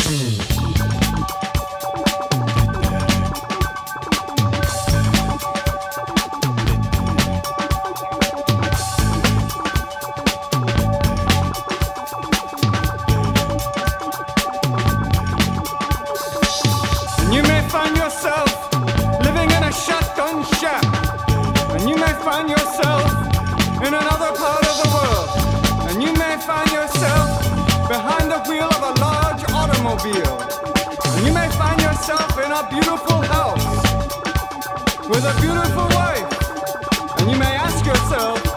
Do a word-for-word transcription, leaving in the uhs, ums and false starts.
find yourself in another part of the world, and you may find yourself behind the wheel of a large automobile, and you may find yourself in a beautiful house with a beautiful wife, and you may ask yourself,